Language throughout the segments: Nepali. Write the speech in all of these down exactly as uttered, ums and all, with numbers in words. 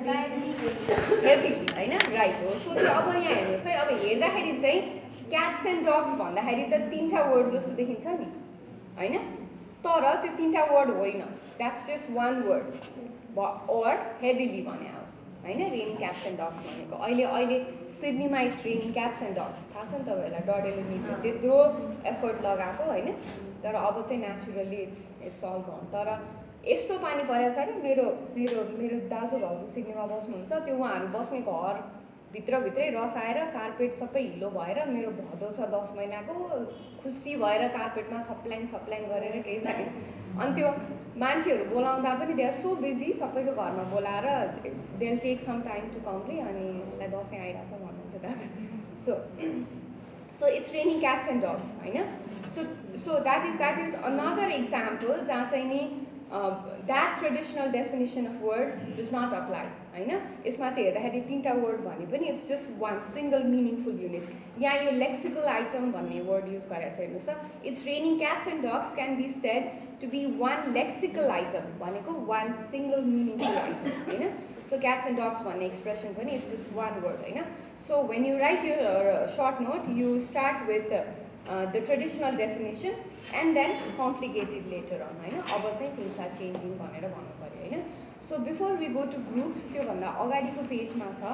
हेभी हैन राइट हो सो त्यो अब यहाँ हेर्नुहोस् है अब हेर्दाखेरि चाहिँ क्याट्स एन्ड डग्स भन्दाखेरि त तीनटा वर्ड जस्तो देखिन्छ नि हैन तर त्यो तीनटा वर्ड होइन that's just one word or heavily भने हो हैन रेनिङ क्याट्स एन्ड डग्स भनेको अहिले अहिले सिडनीमा it's raining cats and dogs थाहा छ नि तपाईँहरूलाई डडेलो मिटले त्यत्रो एफर्ट लगाएको हैन तर अब चाहिँ naturally it's it's all gone तर यस्तो पानी परेको छ नि मेरो मेरो मेरो दाजु भाउजू सिडनीमा बस्नुहुन्छ त्यो उहाँहरू बस्ने घर भित्रभित्रै रस आएर कार्पेट सबै हिलो भएर मेरो भदौ छ दस महिनाको खुसी भएर कार्पेटमा छप्ल्याङ छप्ल्याङ गरेर केही छैन अनि त्यो मान्छेहरू बोलाउँदा पनि दे आर सो बिजी सबैको घरमा बोलाएर they'll take some time to come रे अनि मलाई दसैँ आइरहेछ भन्नुहुन्थ्यो दाजु so so it's raining cats and dogs होइन so so that is that is another example जहाँ चाहिँ नि that traditional definition of word does not apply होइन यसमा चाहिँ हेर्दाखेरि तिनवटा वर्ड भने पनि it's just one single meaningful unit यहाँ यो लेक्सिकल आइटम भन्ने वर्ड युज गरेको छ हेर्नुहोस् त it's raining cats and dogs can be said to be one lexical item भनेको वान सिङ्गल मिनिङफुल आइटम होइन सो क्याट्स एन्ड डग्स भन्ने एक्सप्रेसन पनि इट्स जस्ट वान वर्ड होइन so when you write your short note you start with the traditional definition and then complicated later on होइन अब चाहिँ थिङ्स आर चेन्जिङ भनेर भन्नु पऱ्यो होइन so before we go to groups त्योभन्दा अगाडिको पेजमा छ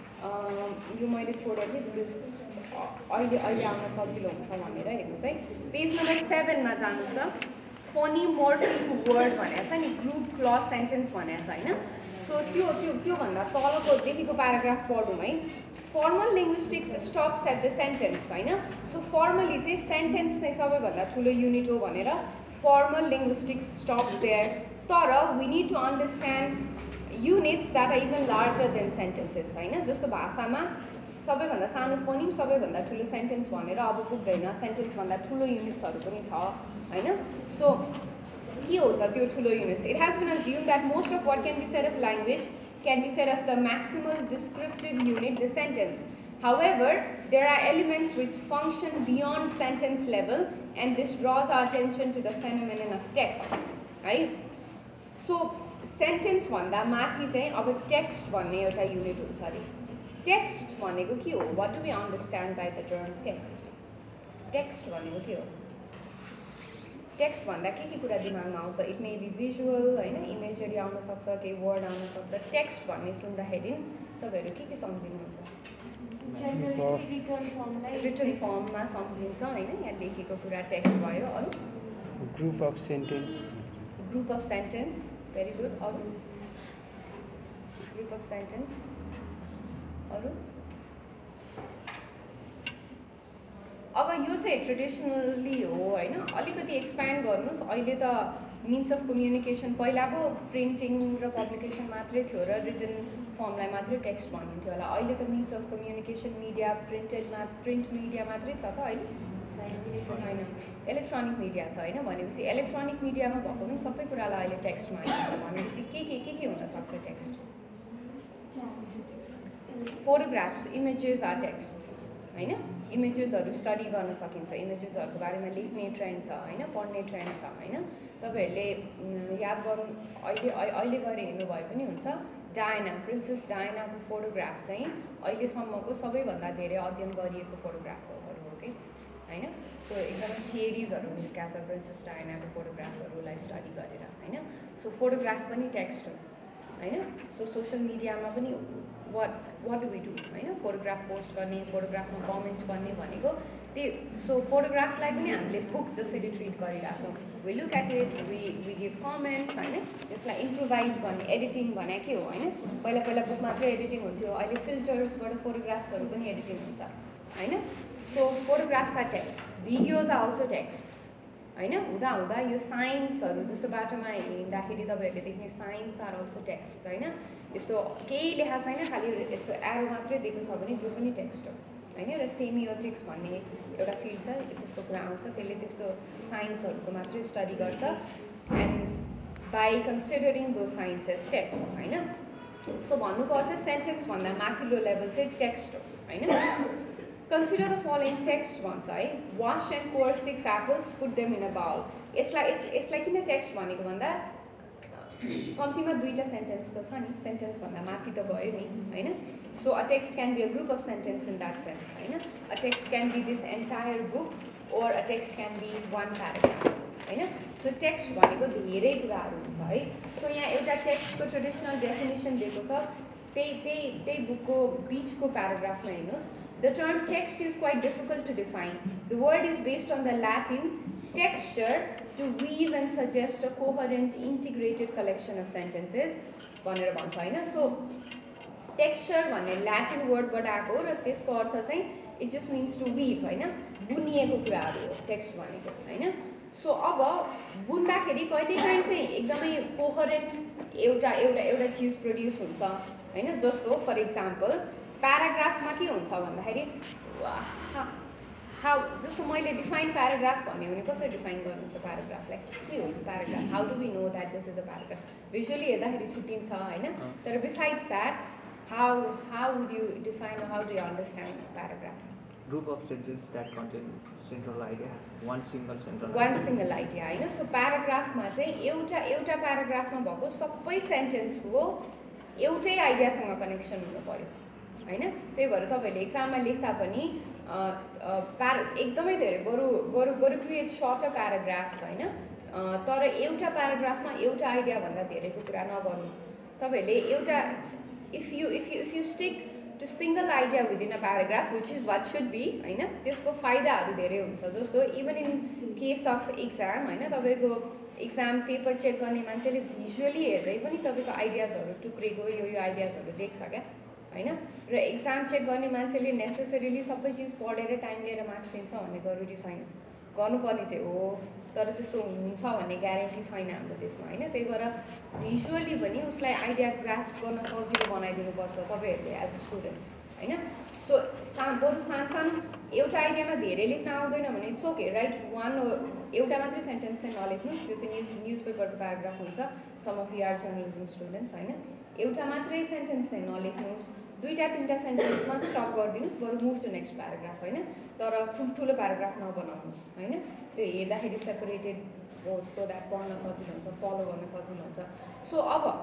यो मैले छोडेको थिएँ बिकज अहिले अहिले आउन सजिलो हुन्छ भनेर हेर्नुहोस् है पेज नम्बर सेभेनमा जानुहोस् त फोनिमोर्फिक वर्ड भनेको छ नि ग्रुप क्लज सेन्टेन्स भनेको छ होइन सो त्यो त्यो त्योभन्दा तलको देखिको प्याराग्राफ पढौँ है formal linguistics stops at the sentence होइन सो फर्मली चाहिँ सेन्टेन्स चाहिँ सबैभन्दा ठुलो युनिट हो भनेर फर्मल लिङ्ग्विस्टिक्स स्टप्स देयर तर we need to understand units that are even larger than sentences होइन जस्तो भाषामा सबैभन्दा सानो फोनिम सबैभन्दा ठुलो सेन्टेन्स भनेर अब पुग्दैन सेन्टेन्सभन्दा ठुलो युनिट्सहरू पनि छ होइन सो के हो त त्यो ठुलो units it has been assumed that most of what can be said of language can be said as the maximal descriptive unit, the sentence. However, there are elements which function beyond sentence level and this draws our attention to the phenomenon of text, right? So, sentence भन्दा माथि चाहिँ अब text भन्ने एउटा युनिट हुन्छ अरे text भनेको के हो? What do we understand by the term text? Text भनेको के हो? टेक्स्ट भन्दा के के कुरा दिमागमा आउँछ इट मे बी भिजुअल होइन इमेजरी आउन सक्छ केही वर्ड आउन सक्छ टेक्स्ट भन्ने सुन्दाखेरि तपाईँहरू के के सम्झिनुहुन्छ रिटन फर्ममा सम्झिन्छ होइन यहाँ लेखेको कुरा टेक्स्ट भयो अरू group of sentence group of sentence very good अरू ग्रुप अफ सेन्टेन्स अरू अब यो चाहिँ ट्रेडिसनली हो होइन अलिकति एक्सप्यान्ड गर्नुहोस् अहिले त मिन्स अफ कम्युनिकेसन पहिलाको प्रिन्टिङ र पब्लिकेसन मात्रै थियो र रिटन फर्मलाई मात्रै टेक्स्ट भनिन्थ्यो होला अहिले त मिन्स अफ कम्युनिकेसन मिडिया प्रिन्टेडमा प्रिन्ट मिडिया मात्रै छ त अहिले छैन इलेक्ट्रोनिक मिडिया छ होइन भनेपछि इलेक्ट्रोनिक मिडियामा भएको पनि सबै कुरालाई अहिले टेक्स्टमा हालिन्छ भनेपछि के के के के हुनसक्छ text photographs images are text होइन इमेजेसहरू स्टडी गर्न सकिन्छ इमेजेसहरूको बारेमा लेख्ने ट्रेन्ड छ होइन पढ्ने ट्रेन्ड छ होइन तपाईँहरूले याद गरौँ अहिले अहिले गएर हेर्नु भए पनि हुन्छ डायना प्रिन्सेस डायनाको फोटोग्राफ चाहिँ अहिलेसम्मको सबैभन्दा धेरै अध्ययन गरिएको फोटोग्राफहरू हो कि होइन सो एकदमै थियरिजहरू निस्किएको छ प्रिन्सेस डायनाको फोटोग्राफहरूलाई स्टडी गरेर होइन सो फोटोग्राफ पनि टेक्स्ट हो होइन सो सोसियल मिडियामा पनि what what do we do होइन फोटोग्राफ पोस्ट गर्ने फोटोग्राफमा कमेन्ट गर्ने भनेको त्यही सो फोटोग्राफलाई पनि हामीले बुक जसरी ट्रिट गरिरहेछौँ we look at it we we give comments होइन त्यसलाई इम्प्रोभाइज गर्ने एडिटिङ भने के हो होइन पहिला पहिला बुक मात्रै एडिटिङ हुन्थ्यो अहिले फिल्टर्सबाट फोटोग्राफ्सहरू पनि एडिटिङ हुन्छ होइन so photographs are text videos are also text होइन हुँदा हुँदा यो साइन्सहरू जस्तो बाटोमा हिँड्दाखेरि तपाईँहरूले देख्ने साइन्स आर अल्सो टेक्स्ट होइन यस्तो केही लेखा छैन खालि यस्तो एरो मात्रै दिएको छ भने त्यो पनि टेक्स्ट हो होइन र सेमियोटिक्स भन्ने एउटा फिल्ड छ त्यस्तो कुरा आउँछ त्यसले त्यस्तो साइन्सहरूको मात्रै स्टडी गर्छ and by considering those signs as text होइन सो भन्नुको अर्थ सेन्टेन्सभन्दा माथिल्लो लेभल चाहिँ टेक्स्ट हो होइन Consider the following text भन्छ है wash and core six apples put them in a bowl यसलाई यसलाई किन टेक्स्ट भनेको भन्दा कम्तीमा दुईवटा सेन्टेन्स त छ नि, सेन्टेन्सभन्दा माथि त भयो नि होइन. So a text can be a group of sentence in that sense होइन. A text can be this entire book or a text can be one paragraph होइन. सो टेक्स्ट भनेको धेरै कुराहरू हुन्छ है. सो यहाँ एउटा टेक्स्टको ट्रेडिसनल डेफिनेसन दिएको छ, त्यही त्यही त्यही बुकको बिचको प्याराग्राफमा हेर्नुहोस्. The term text is quite difficult to define. The word is based on the Latin texture to weave and suggest a coherent, integrated collection of sentences. भनेर भन्छ होइन. सो टेक्स्चर भन्ने ल्याटिन वर्डबाट आएको हो र त्यसको अर्थ चाहिँ it just means to weave होइन, बुनिएको कुराहरू हो टेक्स्ट भनेको होइन. सो अब बुन्दाखेरि कहिलेकाहीँ चाहिँ एकदमै कोहरेन्ट एउटा एउटा एउटा चिज प्रड्युस हुन्छ होइन. जस्तो फर इक्जाम्पल प्याराग्राफमा के हुन्छ भन्दाखेरि हाउ, जस्तो मैले डिफाइन प्याराग्राफ भन्यो भने कसरी डिफाइन गर्नुहुन्छ प्याराग्राफलाई, के हो paragraph, how do we know that this is a paragraph. Visually हेर्दाखेरि छुट्टिन्छ होइन. तर besides that how how would you define, how do you understand paragraph? Group of sentences that contain central idea, one single central one single idea होइन. सो प्याराग्राफमा चाहिँ एउटा एउटा प्याराग्राफमा भएको सबै सेन्टेन्सको एउटै आइडियासँग कनेक्सन हुनु पऱ्यो होइन. त्यही भएर तपाईँहरूले एक्जाममा लेख्दा पनि प्यारा एकदमै धेरै बरु बरु बरु क्रिएट सर्टर प्याराग्राफ्स होइन. तर एउटा प्याराग्राफमा एउटा आइडियाभन्दा धेरैको कुरा नगर्नु. तपाईँहरूले एउटा if you if you if you stick to single idea within a paragraph which is what should be होइन, त्यसको फाइदाहरू धेरै हुन्छ. जस्तो even in case of exam होइन, तपाईँको इक्जाम पेपर चेक गर्ने मान्छेले भिजुअली हेर्दै पनि तपाईँको आइडियाजहरू टुक्रेको यो यो आइडियाजहरू देख्छ क्या होइन. र इक्जाम चेक गर्ने मान्छेले नेसेसरीली सबै चिज पढेर टाइम लिएर मार्क्स दिन्छ भन्ने जरुरी छैन. गर्नुपर्ने चाहिँ हो, तर त्यस्तो हुन्छ भन्ने ग्यारेन्टी छैन हाम्रो देशमा होइन. त्यही भएर भिजुअली पनि उसलाई आइडिया ग्रास्प गर्न सजिलो बनाइदिनुपर्छ तपाईँहरूले एज अ स्टुडेन्ट्स होइन. सो सा बरु सानो सानो एउटा आइडियामा धेरै लेख्न आउँदैन भने इट्स ओके राइट. वान एउटा मात्रै सेन्टेन्स चाहिँ नलेख्नुहोस्, त्यो चाहिँ न्युज न्युज पेपरको प्याराग्राफ हुन्छ. Some of you are journalism students होइन. एउटा मात्रै सेन्टेन्स चाहिँ नलेख्नुहोस्, दुईवटा तिनवटा सेन्टेन्समा स्टप गरिदिनुहोस्, बरु मुभ टु नेक्स्ट प्याराग्राफ होइन. तर ठुल्ठुलो प्याराग्राफ नबनाउनुहोस् होइन. त्यो हेर्दाखेरि सेपरेटेड होस् सो द्याट पढ्न सजिलो हुन्छ, फलो गर्न सजिलो हुन्छ. सो अब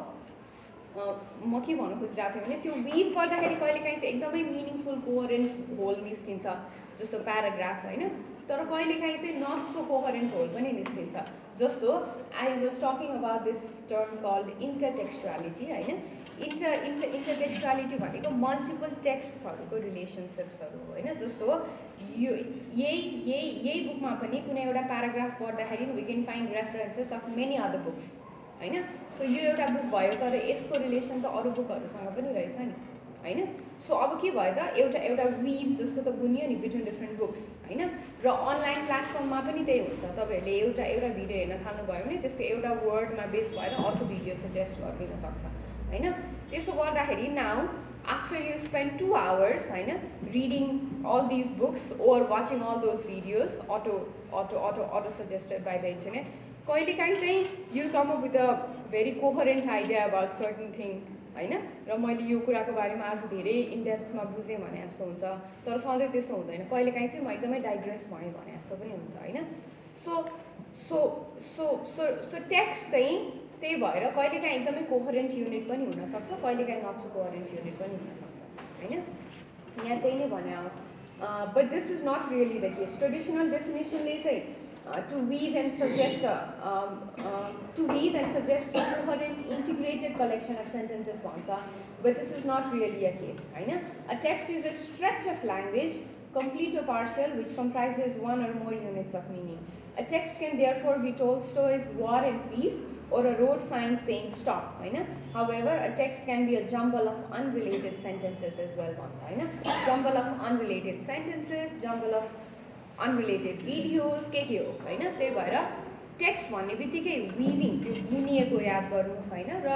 म के भन्नु खोजिरहेको थिएँ भने त्यो विभ गर्दाखेरि कहिलेकाहीँ चाहिँ एकदमै मिनिङफुल कोहरेन्ट होल निस्किन्छ जस्तो प्याराग्राफ होइन. तर कहिलेकाहीँ चाहिँ नट सो कोहरेन्ट होल पनि निस्किन्छ. जस्तो I was talking about this term called intertextuality होइन. इन्टर इन्टर इन्टरटेक्स्चुअलिटी भनेको मल्टिपल टेक्स्टहरूको रिलेसनसिप्सहरू हो होइन. जस्तो यो यही यही यही बुकमा पनि कुनै एउटा प्याराग्राफ पढ्दाखेरि we can find references of many other books होइन. सो यो एउटा बुक भयो तर यसको रिलेसन त अरू बुकहरूसँग पनि रहेछ नि होइन. सो अब के भयो त एउटा एउटा विभ जस्तो त बुनियो नि बिट्विन डिफ्रेन्ट बुक्स होइन. र अनलाइन प्लेटफर्ममा पनि त्यही हुन्छ. तपाईँहरूले एउटा एउटा भिडियो हेर्न थाल्नुभयो भने त्यसको एउटा वर्डमा बेस भएर अर्को भिडियो सजेस्ट गरिदिन सक्छ होइन. त्यसो गर्दाखेरि now after you spend two hours होइन reading all these books or watching all those videos auto auto auto auto suggested by the internet, कहिलेकाहीँ चाहिँ you come up with a very coherent idea about certain thing होइन. र मैले यो कुराको बारेमा आज धेरै इनडेप्थमा बुझेँ भने जस्तो हुन्छ, तर सधैँ त्यस्तो हुँदैन. कहिलेकाहीँ चाहिँ म एकदमै डाइग्रेस भएँ भने जस्तो पनि हुन्छ होइन. So so so so so text चाहिँ त्यही भएर कहिलेकाहीँ एकदमै कोहरेन्ट युनिट पनि हुनसक्छ, कहिलेकाहीँ नट सो कोहरेन्ट युनिट पनि हुनसक्छ होइन. यहाँ त्यही नै भने हो. But this is not really the case. Traditional डेफिनेसनले चाहिँ Uh, to weave and suggest a, um, uh, to weave and suggest a coherent, integrated collection of sentences bhन्छ, but this is not really a case होइन. A text is a stretch of language, complete or partial, which comprises one or more units of meaning. A text can therefore be Tolstoy's War and Peace or a road sign saying stop होइन. However, a text can be a jumble of unrelated sentences as well bhन्छ होइन. Jumble of unrelated sentences, jumble of unrelated videos के के हो होइन. त्यही भएर टेक्स्ट भन्ने बित्तिकै विभिङ त्यो बुनिएको याद गर्नुहोस् होइन. र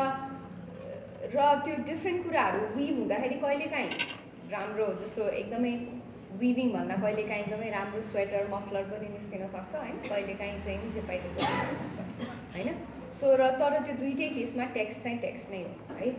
र त्यो डिफ्रेन्ट कुराहरू विभ हुँदाखेरि कहिलेकाहीँ राम्रो जस्तो एकदमै विभिङ भन्दा कहिलेकाहीँ एकदमै राम्रो स्वेटर मफलर पनि निस्किन सक्छ होइन. कहिलेकाहीँ चाहिँ जे पाइले निस्किन सक्छ होइन. सो र तर त्यो दुइटै केसमा टेक्स्ट चाहिँ टेक्स्ट नै हो है.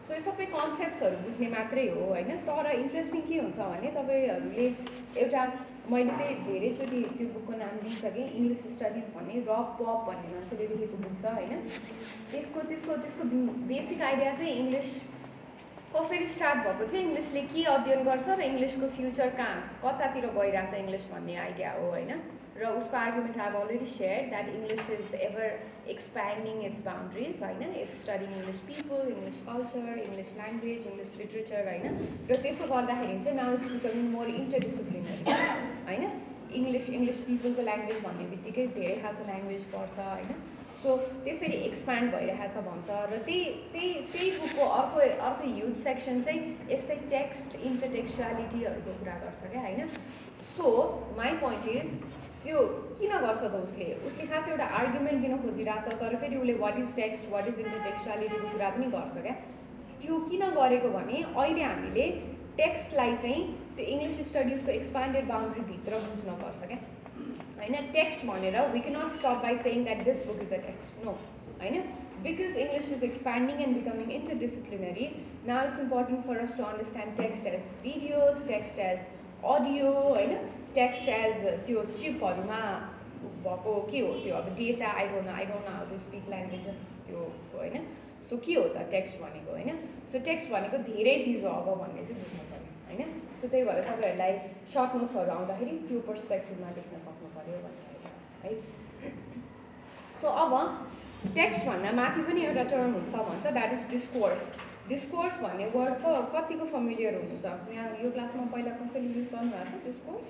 सो यो सबै कन्सेप्ट्सहरू बुझ्ने मात्रै हो होइन। तर इन्ट्रेस्टिङ के हुन्छ भने तपाईँहरूले एउटा मैले चाहिँ धेरैचोटि त्यो बुकको नाम लिइसकेँ, इङ्ग्लिस स्टडिज भन्ने रब पप भन्ने मान्छेले लेखेको बुक छ होइन। त्यसको त्यसको त्यसको बेसिक आइडिया चाहिँ इङ्ग्लिस कसरी स्टार्ट भएको थियो, इङ्ग्लिसले के अध्ययन गर्छ र इङ्ग्लिसको फ्युचर कहाँ कतातिर गइरहेछ इङ्ग्लिस भन्ने आइडिया हो होइन। र उसको argument I already share that English is ever expanding its boundaries होइन। It's studying English people, English culture, English language, English literature होइन। र त्यसो गर्दाखेरि चाहिँ now it's becoming more interdisciplinary होइन। इङ्ग्लिस इङ्ग्लिस पिपलको ल्याङ्ग्वेज भन्ने बित्तिकै धेरै खालको ल्याङ्ग्वेज पर्छ होइन। सो त्यसरी एक्सप्यान्ड भइरहेछ भन्छ। र त्यही त्यही त्यही बुकको अर्को अर्को ह्युज सेक्सन चाहिँ यस्तै टेक्स्ट इन्टरटेक्चुअलिटीहरूको कुरा गर्छ क्या होइन। सो माई पोइन्ट इज यो किन गर्छ त उसले उसले खास एउटा आर्गुमेन्ट दिन खोजिरहेछ, तर फेरि उसले what is text what is इन्टरटेक्चुअलिटीको कुरा पनि गर्छ क्या। त्यो किन गरेको भने अहिले हामीले टेक्स्टलाई चाहिँ त्यो इङ्ग्लिस स्टडिजको एक्सपान्डेड बााउन्ड्रीभित्र बुझ्नुपर्छ क्या होइन। टेक्स्ट भनेर we can not stop by saying that this book is a text, no होइन। Because English is expanding and becoming interdisciplinary, now it's important for us to understand text as videos, text as audio होइन, टेक्स्ट एज त्यो चिपहरूमा भएको के हो त्यो अब data I don't know I don't know how to speak language त्यो होइन। सो के हो त टेक्स्ट भनेको होइन। सो टेक्स्ट भनेको धेरै चिज हो अब भन्ने चाहिँ बुझ्नु पऱ्यो होइन। सो त्यही भएर तपाईँहरूलाई सर्ट नोट्सहरू आउँदाखेरि त्यो पर्सपेक्टिभमा लेख्न सक्नु पऱ्यो भनेर है। सो अब टेक्स्टभन्दा माथि पनि एउटा टर्म हुन्छ भन्छ द्याट इज डिस्कोर्स। डिस्कोर्स भन्ने वर्ड पो कतिको फेमिलियर हुनुहुन्छ यहाँ यो क्लासमा पहिला कसैले युज गर्नुभएको छ डिस्कोर्स?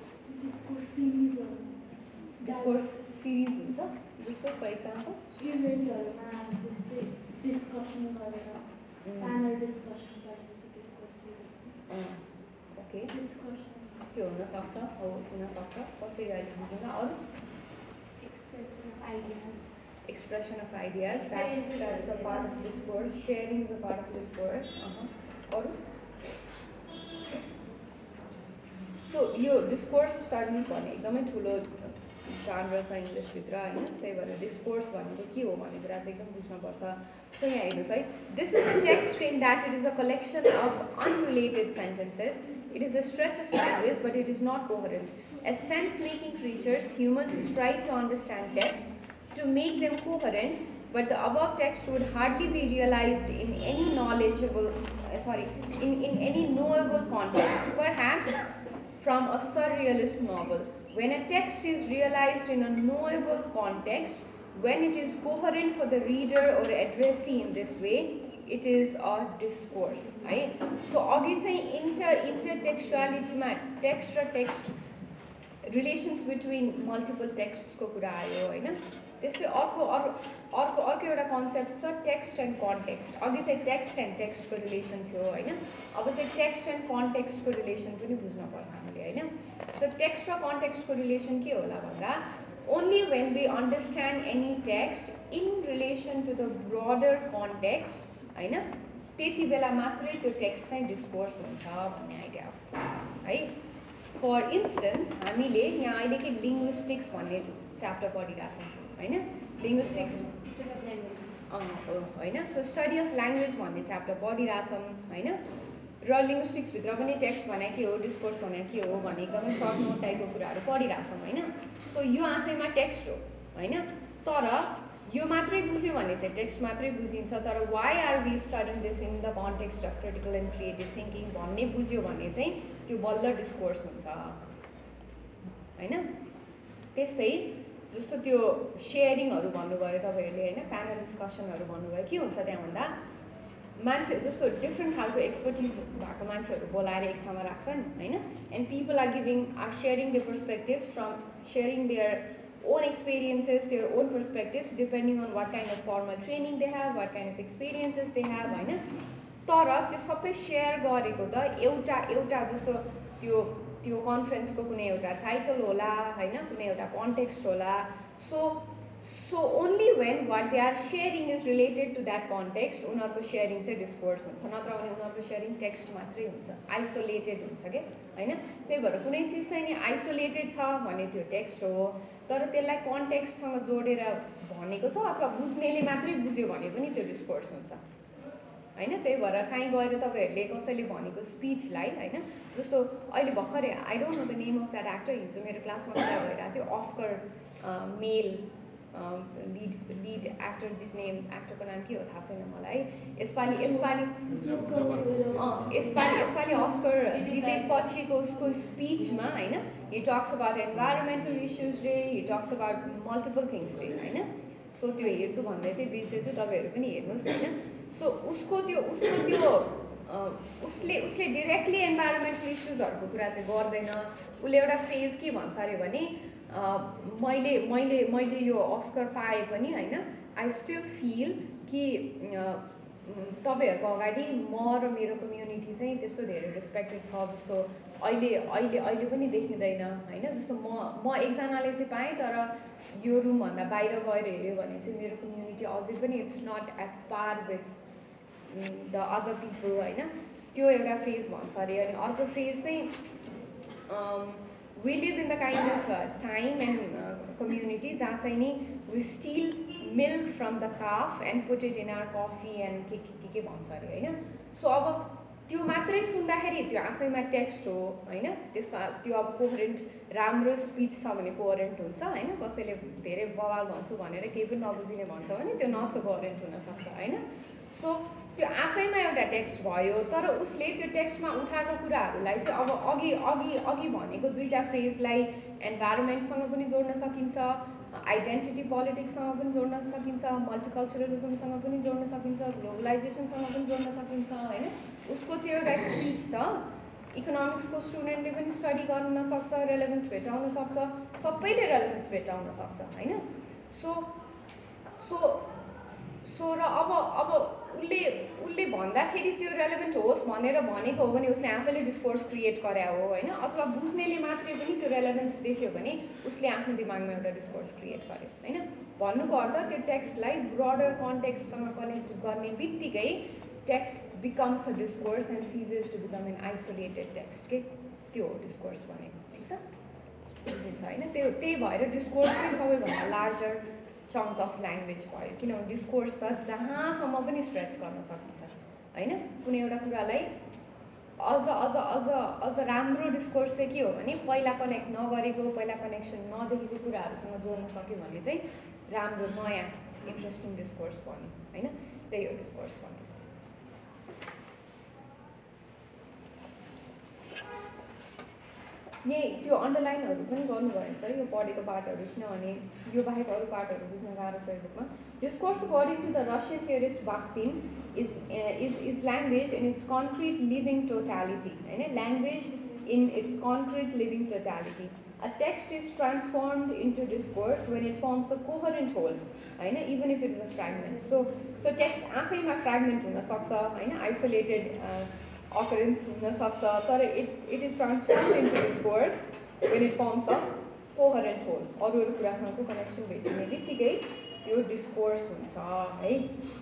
डिस्कोर्स सिरिज हुन्छ जस्तो फर इक्जाम्पल इभेन्टहरूमा जस्तै डिस्कसन गरेर प्यानल डिस्कसन गरेर डिस्कोर्स सिरिज ओके डिस्कसन त्यो हुनसक्छ हो हुनसक्छ कसरी अहिले बुझ्दैन। अरू expression of ideas expression of ideas, that's, that's a part of discourse, sharing is a part of discourse. Uh-huh. Or so यो discourse studies भने एकदमै ठुलो जानर छ इङ्ग्लिसभित्र होइन। त्यही भएर डिस्कोर्स भनेको के हो भन्ने कुरा चाहिँ एकदम बुझ्नुपर्छ। सो यहाँ हेर्नुहोस् है, this is a text in that it is a collection of unrelated sentences. It is a stretch of language but it is not coherent. As sense making creatures humans strive to understand text to make them coherent, but the above text would hardly be realized in any knowledgeable, uh, sorry, in, in any knowable context, perhaps from a surrealist novel. When a text is realized in a knowable context, when it is coherent for the reader or addressee in this way, it is a discourse. Right? So, अघि चाहिँ inter intertextuality मा text र text relations between multiple texts को कुरा आयो होइन। त्यसपछि अर्को अर्को अर्को अर्को एउटा कन्सेप्ट छ टेक्स्ट एन्ड कन्टेक्स्ट। अघि चाहिँ टेक्स्ट एन्ड टेक्स्टको रिलेसन थियो होइन। अब चाहिँ टेक्स्ट एन्ड कन्टेक्स्टको रिलेसन पनि बुझ्नुपर्छ हामीले होइन। सो टेक्स्ट र कन्टेक्स्टको रिलेसन के होला भन्दा only when we understand any text in relation to the broader context होइन, त्यति बेला मात्रै त्यो टेक्स्ट चाहिँ डिस्कोर्स हुन्छ भन्ने आइडिया हो है। फर इन्स्टेन्स हामीले यहाँ अहिले के लिङ्ग्विस्टिक्स भन्ने च्याप्टर पढिरहेछौँ होइन। लिङ्ग्विस्टिक्स हो होइन। सो स्टडी अफ ल्याङ्ग्वेज भन्ने च्याप्टर पढिरहेछौँ होइन। र लिङ्ग्विस्टिक्सभित्र पनि टेक्स्ट भने के हो, डिस्कोर्स भने के हो भन्ने एकदमै सर्ट नोट टाइपको कुराहरू पढिरहेछौँ होइन। सो यो आफैमा टेक्स्ट हो होइन। तर यो मात्रै बुझ्यो भने चाहिँ टेक्स्ट मात्रै बुझिन्छ। तर why are we studying this in the context of critical and creative thinking भन्ने बुझ्यो भने चाहिँ त्यो बल्ल डिस्कोर्स हुन्छ होइन। त्यस्तै जस्तो त्यो सेयरिङहरू भन्नुभयो तपाईँहरूले होइन, प्यानल डिस्कसनहरू भन्नुभयो, के हुन्छ त्यहाँ भन्दा मान्छे जस्तो डिफ्रेन्ट खालको एक्सपर्टिज भएको मान्छेहरू बोलाएर एक ठाउँमा राख्छ नि होइन। And people are giving are sharing their perspectives from sharing their own experiences, their own perspectives, depending on what kind of formal training they have, what kind of experiences they have होइन। तर त्यो सबै सेयर गरेको त एउटा एउटा जस्तो त्यो त्यो कन्फरेन्सको कुनै एउटा टाइटल होला होइन, कुनै एउटा कन्टेक्स्ट होला। So so only when what they are sharing is related to that context उनीहरूको सेयरिङ चाहिँ डिस्कोर्स हुन्छ, नत्र भने उनीहरूको सेयरिङ टेक्स्ट मात्रै हुन्छ, आइसोलेटेड हुन्छ क्या होइन। त्यही भएर कुनै चिज चाहिँ नि आइसोलेटेड छ भने त्यो टेक्स्ट हो, तर त्यसलाई कन्टेक्स्टसँग जोडेर भनेको छ अथवा बुझ्नेले मात्रै बुझ्यो भने पनि त्यो डिस्कोर्स हुन्छ होइन त्यही भएर काहीँ गएर तपाईँहरूले कसैले भनेको स्पिचलाई होइन जस्तो अहिले भर्खरै I don't know the name of that actor हिजो मेरो क्लासमा कुरा भइरहेको थियो Oscar male lead lead actor जित्ने एक्टरको नाम के हो थाहा छैन मलाई यसपालि यसपालि अँ यसपालि यसपालि अस्कर जितेपछिको उसको स्पिचमा होइन he talks about environmental issues रे he talks about multiple things रे होइन सो त्यो हेर्छु भन्दै थिएँ बिर्सेछु तपाईँहरू पनि हेर्नुहोस् होइन सो उसको त्यो उसको त्यो उसले उसले डिरेक्टली इन्भाइरोमेन्टल इस्युजहरूको कुरा चाहिँ गर्दैन उसले एउटा फ्रेज के भन्छ अरे भने मैले मैले मैले यो अस्कर पाए पनि होइन आई स्टिल फिल कि तपाईँहरूको अगाडि म र मेरो कम्युनिटी चाहिँ त्यस्तो धेरै रेस्पेक्टेड छ जस्तो अहिले अहिले अहिले पनि देखिँदैन होइन जस्तो म म एकजनाले चाहिँ पाएँ तर यो रुमभन्दा बाहिर गएर हेऱ्यो भने चाहिँ मेरो कम्युनिटी अझै पनि it's not at par with the other people होइन त्यो एउटा फ्रेज भन्छ अरे अनि अर्को फ्रेज चाहिँ we live in the kind of time and community जहाँ चाहिँ नि we still milk from the calf and put it in our coffee and के के के भन्छ अरे होइन सो अब त्यो मात्रै सुन्दाखेरि त्यो आफैमा टेक्स्ट हो होइन त्यसको त्यो अब कोहरेन्ट राम्रो स्पिच छ भने कोहरेन्ट हुन्छ होइन कसैले धेरै बवाल भन्छु भनेर केही पनि नबुझिने भन्छ भने त्यो नट सो कोहरेन्ट हुनसक्छ होइन सो त्यो आफैमा एउटा टेक्स्ट भयो तर उसले त्यो टेक्स्टमा उठाएको कुराहरूलाई चाहिँ अब अघि अघि अघि भनेको दुईवटा फ्रेजलाई इन्भाइरोमेन्टसँग पनि जोड्न सकिन्छ आइडेन्टिटी पोलिटिक्ससँग पनि जोड्न सकिन्छ मल्टिकल्चरलिजमसँग पनि जोड्न सकिन्छ ग्लोबलाइजेसनसँग पनि जोड्न सकिन्छ होइन उसको त्यो एउटा स्पिच त इकोनोमिक्सको स्टुडेन्टले पनि स्टडी गर्न सक्छ रेलेभेन्स भेटाउन सक्छ सबैले रेलेभेन्स भेटाउन सक्छ होइन सो सो सो र अब अब उसले उसले भन्दाखेरि त्यो रेलेभेन्ट होस् भनेर भनेको हो भने उसले आफैले डिस्कोर्स क्रिएट गरे हो होइन अथवा बुझ्नेले मात्रै पनि त्यो रेलेभेन्स देख्यो भने उसले आफ्नो दिमागमा एउटा डिस्कोर्स क्रिएट गर्यो होइन भन्नुको अर्थ त्यो टेक्स्टलाई ब्रडर कन्टेक्स्टसँग कनेक्ट गर्ने बित्तिकै text becomes a discourse and ceases to become an isolated text के त्यो हो डिस्कोर्स भनेको ठिक छ बुझिन्छ होइन त्यो त्यही भएर डिस्कोर्स चाहिँ सबैभन्दा लार्जर चङ्क अफ ल्याङ्ग्वेज भयो किनभने डिस्कोर्स त जहाँसम्म पनि स्ट्रेच गर्न सकिन्छ होइन कुनै एउटा कुरालाई अझ अझ अझ अझ राम्रो डिस्कोर्स चाहिँ के हो भने पहिला कनेक्ट नगरेको पहिला कनेक्सन नदेखेको कुराहरूसँग जोड्न सक्यो भने चाहिँ राम्रो नयाँ इन्ट्रेस्टिङ डिस्कोर्स भन्यो होइन त्यही हो डिस्कोर्स भन्यो यही त्यो अन्डरलाइनहरू पनि गर्नुभयो छ यो पढेको पार्टहरू किनभने यो बाहेक अरू पार्टहरू बुझ्न गाह्रो छ यो बुकमा discourse according to the Russian theorist Bakhtin is is is language in its concrete living totality होइन language in its concrete living totality a text is transformed into discourse when it forms a coherent whole होइन even if it is a fragment so so text आफैमा फ्रेगमेन्ट हुनसक्छ होइन आइसोलेटेड occurrence हुनसक्छ तर it it is transformed into discourse when it forms a coherent whole अरू अरू कुरासँगको कनेक्सन भेटिने बित्तिकै यो डिस्कोर्स हुन्छ है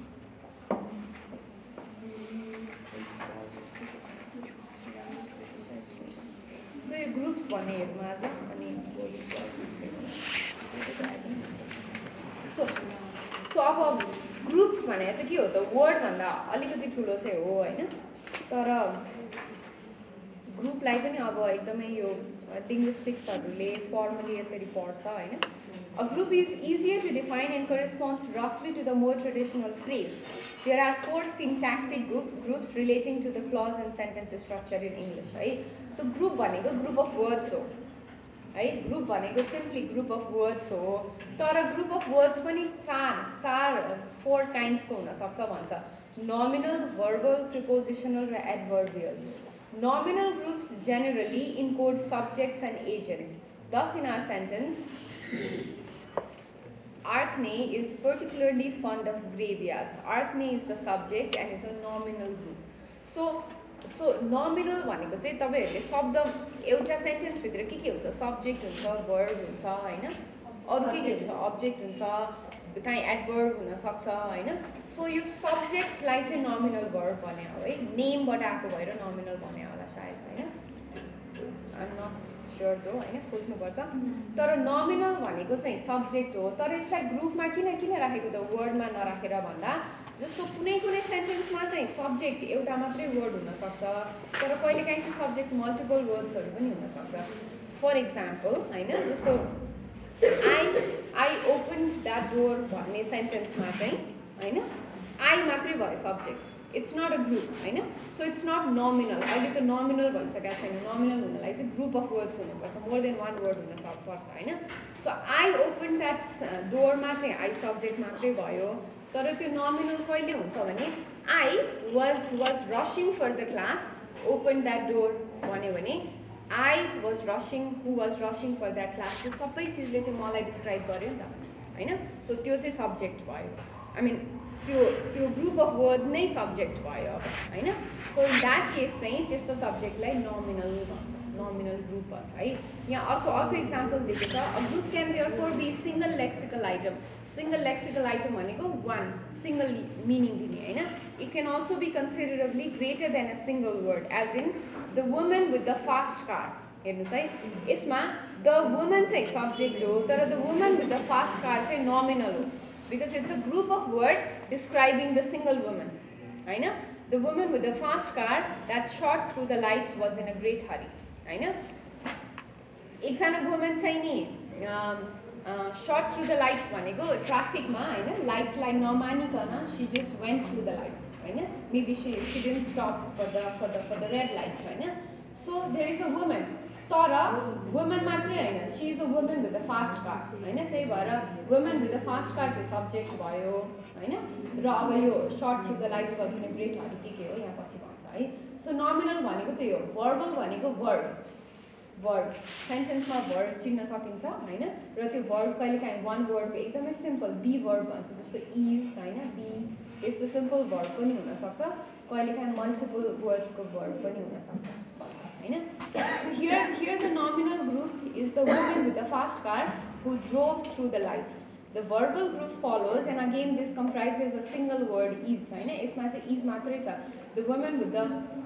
सो यो ग्रुप्स भन्ने हेरौँ आज अनि सो सो अब ग्रुप्स भनेर चाहिँ के हो त वर्डभन्दा अलिकति ठुलो चाहिँ हो होइन तर ग्रुपलाई पनि अब एकदमै यो लिङ्ग्विस्टिक्सहरूले फर्मली यसरी पढ्छ होइन a group is easier to define and corresponds रफली to the more traditional phrase there are four syntactic group groups relating to the clause and sentence structure in English है सो ग्रुप भनेको ग्रुप अफ वर्ड्स हो है ग्रुप भनेको सिम्पली ग्रुप अफ वर्ड्स हो तर ग्रुप अफ वर्ड्स पनि चार चार फोर काइन्ड्सको हुनसक्छ भन्छ nominal, verbal, prepositional र adverbial. Nominal groups generally encode subjects and agents. Thus, in our sentence, Arkney is particularly fond of graveyards. Arkney is the subject and is a nominal group. So, so nominal भनेको चाहिँ तपाईहरुले शब्द एउटा सेन्टेन्स भित्र के के हुन्छ सब्जेक्ट हुन्छ वर्ब हुन्छ हैन अरु के के हुन्छ अब्जेक्ट हुन्छ काहीँ एडभर्ब हुन सक्छ हैन सो यो सब्जेक्टलाई चाहिँ नोमिनल वर्ब भने हो है नेमबाट आएको भएर नोमिनल भने होला सायद हैन आइ एम नट स्योर दो हैन खोज्नुपर्छ तर नोमिनल भनेको चाहिँ सब्जेक्ट हो तर यसलाई ग्रुपमा किन किन राखेको त वर्डमा नराखेर भन्दा जस्तो कुनै कुनै सेन्टेन्समा चाहिँ सब्जेक्ट एउटा मात्रै वर्ड हुनसक्छ, तर कहिलेकाहीँ चाहिँ सब्जेक्ट मल्टिपल वर्ड्सहरू पनि हुनसक्छ। फर इक्जाम्पल होइन, जस्तो I I open that door भन्ने सेन्टेन्समा चाहिँ होइन आई मात्रै भयो subject, it's not a group होइन। सो इट्स नट नोमिनल, अहिले त नोमिनल भइसकेको छैन। नोमिनल हुनलाई चाहिँ ग्रुप अफ वर्ड्स हुनुपर्छ, मोर देन वान वर्ड हुन सक्नुपर्छ होइन। सो आई ओपन द्याट डोरमा चाहिँ आई सब्जेक्ट मात्रै भयो, तर त्यो नोमिनल कहिले हुन्छ भने I was was rushing for the class, open that door भन्यो भने I was rushing, who was rushing for that class, त्यो सबै चिजले चाहिँ मलाई डिस्क्राइब गर्यो नि त होइन। सो त्यो चाहिँ सब्जेक्ट भयो, आई मिन त्यो त्यो ग्रुप अफ वर्ड नै सब्जेक्ट भयो अब होइन। सो इन द्याट केस चाहिँ त्यस्तो सब्जेक्टलाई नोमिनल भन्छ, नोमिनल ग्रुप भन्छ है। यहाँ अर्को अर्को इक्जाम्पल दिएको छ, a group can therefore be single lexical item. Single lexical item भनेको वान, सिङ्गल मिनिङ दिने होइन। It can also be considerably greater than a single word, as in the woman with the fast car. हेर्नुहोस् है, यसमा द वुमन चाहिँ सब्जेक्ट हो, तर the woman with the fast car चाहिँ नोमिनल हो, because it's a group of word describing the single woman होइन। The woman with the fast car that shot through the lights was in a great hurry होइन। एकजना वुमन चाहिँ नि सर्ट थ्रु द लाइट्स भनेको ट्राफिकमा होइन, लाइट्सलाई नमानिकन she just went through the lights होइन। Maybe she she didn't stop for the for the for the red lights होइन। So there is a woman, तर वुमन मात्रै होइन, she is a woman with the fast car होइन। त्यही भएर woman with the fast car चाहिँ सब्जेक्ट भयो होइन। र अब यो shot through the lights was in a great hurry के के हो यहाँ पछि भन्छ है। सो नोमिनल भनेको त्यही हो, भर्बल भनेको वर्ड, वर्ड सेन्टेन्समा वर्ड चिन्न सकिन्छ होइन। र त्यो वर्ड कहिलेकाहीँ वान वर्डको एकदमै सिम्पल बी वर्ड भन्छ, जस्तो इज होइन, बी यस्तो सिम्पल वर्ड पनि हुनसक्छ, कहिलेकाहीँ मल्टिपल वर्ड्सको वर्ड पनि हुनसक्छ भन्छ होइन। So here here the nominal group is the woman with the fast car who drove through the lights. The verbal group follows, and again this comprises a single word is होइन। यसमा चाहिँ is मात्रै छ। द वुमन विथ द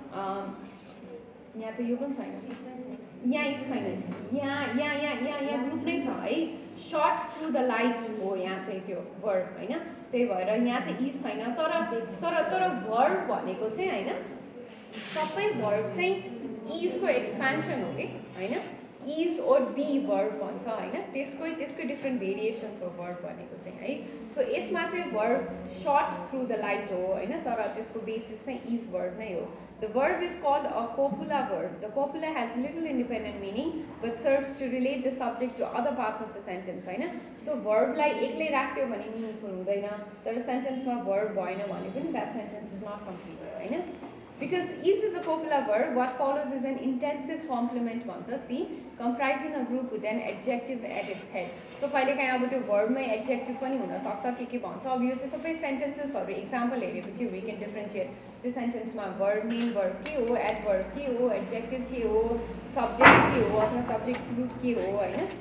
यहाँ त यो पनि छैन, यहाँ इज छैन, यहाँ यहाँ यहाँ यहाँ यहाँ ग्रुप नै छ है। सर्ट थ्रु द लाइट हो यहाँ चाहिँ त्यो वर्ड होइन। त्यही भएर यहाँ चाहिँ इज छैन, तर तर तर वर्ड भनेको चाहिँ होइन, सबै वर्ड चाहिँ इजको एक्सपेन्सन हो कि होइन। इज ओर बी वर्ड भन्छ होइन, त्यसकै त्यसकै डिफ्रेन्ट भेरिएसन्स हो वर्ड भनेको चाहिँ है। सो यसमा चाहिँ word shot through the light हो होइन, तर त्यसको बेसिस चाहिँ इज वर्ड नै हो। The word is called a copula word. The copula has little independent meaning but serves to relate the subject to other parts of the sentence होइन। सो वर्डलाई एक्लै राख्यो भने मिनिङफुल हुँदैन, तर सेन्टेन्समा वर्ड भएन भने पनि that sentence is not complete होइन। Because is is a copular verb, what follows is an intensive complement भन्छ she, comprising a group with an adjective at its head. So कहिलेकाहीँ अब त्यो वर्डमै एडजेक्टिभ पनि हुनसक्छ के के भन्छ। अब यो चाहिँ सबै सेन्टेन्सेसहरू इक्जाम्पल हेरेपछि वी क्यान डिफ्रेन्सिएट त्यो सेन्टेन्समा वर्ड, मेन वर्ड के हो, एडभर्ब के हो, एडजेक्टिभ के हो, सब्जेक्ट के हो अथवा सब्जेक्ट ग्रुप के हो होइन।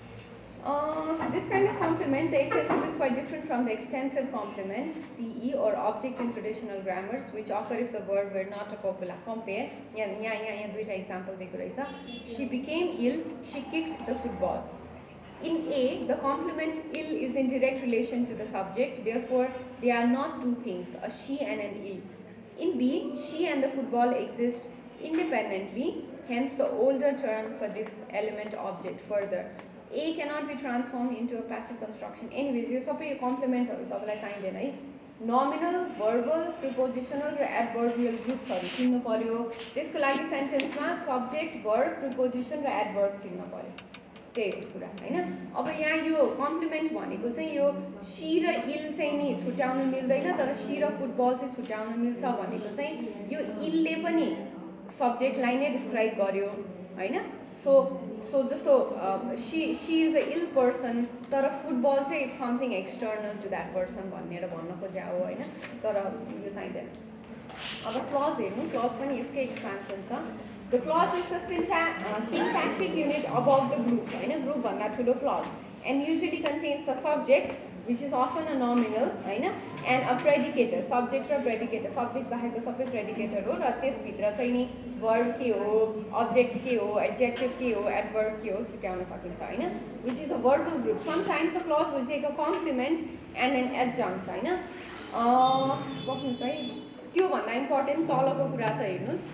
Uh, this kind of complement, the extensive is quite different from the extensive complement, C E or object in traditional grammars, which occur if the word were not a copula. Compare, yeah, yeah, yeah, yeah, दुईटा example दिएको रहेछ। She became ill, she kicked the football. In A, the complement ill is in direct relation to the subject, therefore they are not two things, a she and an ill. In B, she and the football exist independently, hence the older term for this element object further. A cannot be transformed into a passive construction. Anyways, यो सबै यो कम्प्लिमेन्टहरू तपाईँलाई चाहिँदैन है। नोमिनल, भर्बल, प्रिपोजिसनल र एडभर्बियल ग्रुप्सहरू चिन्नु पर्यो। त्यसको लागि सेन्टेन्समा सब्जेक्ट, भर्ब, प्रिपोजिसन र एडभर्ब चिन्नु पर्यो, त्यही हो कुरा होइन। अब यहाँ यो कम्प्लिमेन्ट भनेको चाहिँ यो सी र इल चाहिँ नि छुट्याउनु मिल्दैन, तर सी र फुटबल चाहिँ छुट्याउनु मिल्छ भनेको चाहिँ यो इलले पनि सब्जेक्टलाई नै डिस्क्राइब गर्यो होइन। सो सो जस्तो she she is a ill person, तर फुटबल चाहिँ it's something external to that person भनेर भन्न खोज्या हो होइन, तर यो चाहिँदैन। अब क्लज हेर्नु, क्लज पनि यसकै एक्सपेन्सन छ। The clause is the synta syntactic unit above the group होइन, ग्रुपभन्दा ठुलो clause, and usually contains a subject which is often a nominal होइन, and a predicator, subject र predicator, subject बाहेकको सबै predicator हो, र त्यसभित्र चाहिँ नि verb के हो, object के हो, adjective के हो, adverb के हो छुट्याउन सकिन्छ होइन, which is a verbal group. Sometimes a clause will take a complement and an adjunct होइन बस्नुहोस् है त्योभन्दा इम्पोर्टेन्ट तलको कुरा छ हेर्नुहोस्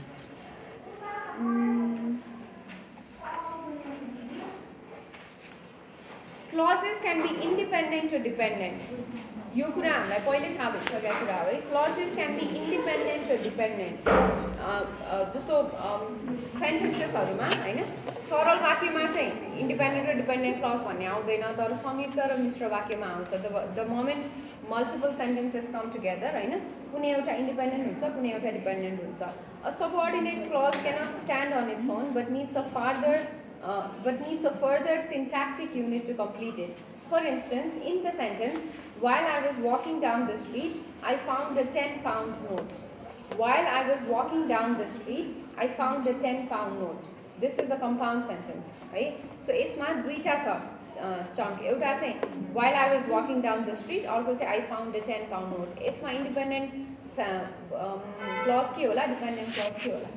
क्लजेस क्यान बी इन्डिपेन्डेन्ट र डिपेन्डेन्ट यो कुरा हामीलाई पहिले थाहा भइसकेको कुरा हो है क्लजेस क्यान बी इन्डिपेन्डेन्ट र डिपेन्डेन्ट जस्तो सेन्टेन्सेसहरूमा होइन सरल वाक्यमा चाहिँ इन्डिपेन्डेन्ट र डिपेन्डेन्ट क्लज भन्ने आउँदैन तर संयुक्त र मिश्र वाक्यमा आउँछ the the moment multiple sentences come together होइन कुनै एउटा इन्डिपेन्डेन्ट हुन्छ कुनै एउटा डिपेन्डेन्ट हुन्छ a subordinate clause cannot stand on its own but needs a further uh, but needs a further syntactic unit to complete it. For instance, in the sentence, while I was walking down the street, I found a ten pound note. While I was walking down the street, I found a ten pound note. This is a compound sentence, right? So, यसमा दुईटा छ chunk. एउटा चाहिँ while I was walking down the street, अर्को चाहिँ I found a ten pound note. यसमा independent um, clause के होला, dependent clause के होला?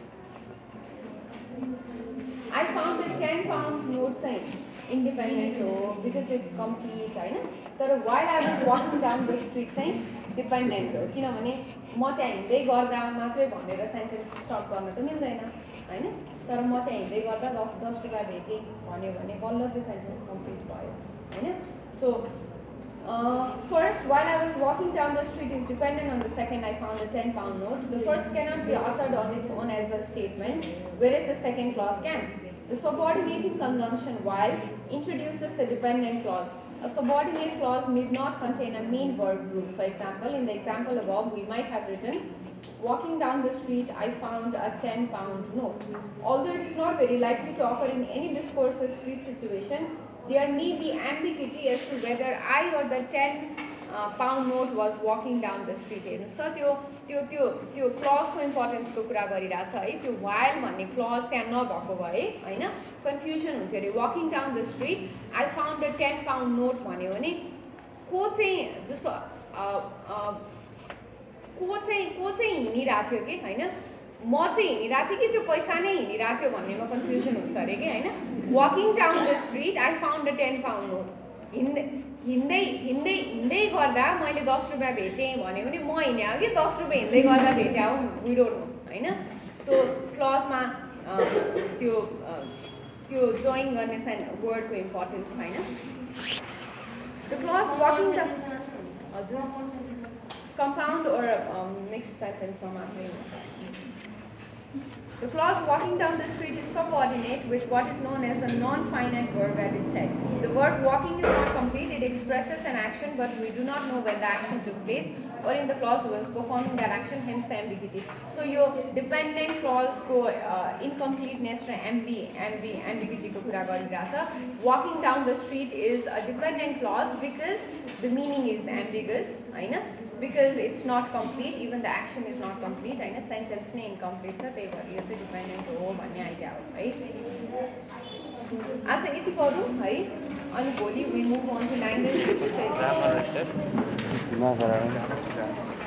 I found a ten pound note saying independent हो because it's complete होइन तर while I was walking down the street saying dependent हो किनभने म त्यहाँ हिँड्दै गर्दा मात्रै भनेर सेन्टेन्स स्टप गर्न त मिल्दैन होइन तर म त्यहाँ हिँड्दै गर्दा दस दस रुपियाँ भेटेँ भन्यो भने बल्ल त्यो सेन्टेन्स कम्प्लिट भयो होइन so first while I was walking down the street is dependent on the second I found a ten pound note. The first cannot be uttered on its own as a statement whereas the second clause can. The subordinating conjunction while introduces the dependent clause. A subordinate clause need not contain a main verb group. For example, in the example above, we might have written, walking down the street, I found a ten pound note. Although it is not very likely to occur in any discourse or speech situation, there may be ambiguity as to whether I or the ten uh, pound note was walking down the street. हेर्नुस् त त्यो त्यो त्यो त्यो क्लजको इम्पोर्टेन्सको कुरा गरिरहेछ है त्यो while भन्ने क्लज त्यहाँ नभएको भए होइन कन्फ्युजन हुन्थ्यो अरे walking down the street I found a ten pound note भन्यो भने को चाहिँ जस्तो को चाहिँ को चाहिँ हिँडिरहेको थियो कि होइन म चाहिँ हिँडिरहेको थिएँ कि त्यो पैसा नै हिँडिरहेको थियो भन्नेमा कन्फ्युजन हुन्छ अरे कि होइन walking down the street I found a ten pound note हिँड्दै हिँड्दै हिँड्दै हिँड्दै गर्दा मैले दस रुपियाँ भेटेँ भन्यो भने म हिँडेँ हो कि दस रुपियाँ हिँड्दै गर्दा भेट्या हो वी डोन्ट नो होइन सो क्लजमा त्यो त्यो जोइन गर्ने सेन वर्डको इम्पोर्टेन्स छैन द क्लज वाकिङ द हजुर कम्पाउन्ड ओर मिक्स्ड सेन्टेन्समा मात्रै हुन्छ The clause walking down the street is subordinate with what is known as a non-finite verb at its head. The verb walking is not complete, it expresses an action but we do not know when the action took place or in the clause was performing that action, hence the ambiguity. So your dependent clause ko uh, incompleteness र ambi ambi ambiguity ko kura गरिरहेछ. Walking down the street is a dependent clause because the meaning is ambiguous, होइन? Because it's not complete, even the action is not complete, होइन sentence नै incomplete छ त्यही भएर यो चाहिँ dependent हो भन्ने आइडिया हो है आज यति गरौँ है अनि भोलि we move on to language literature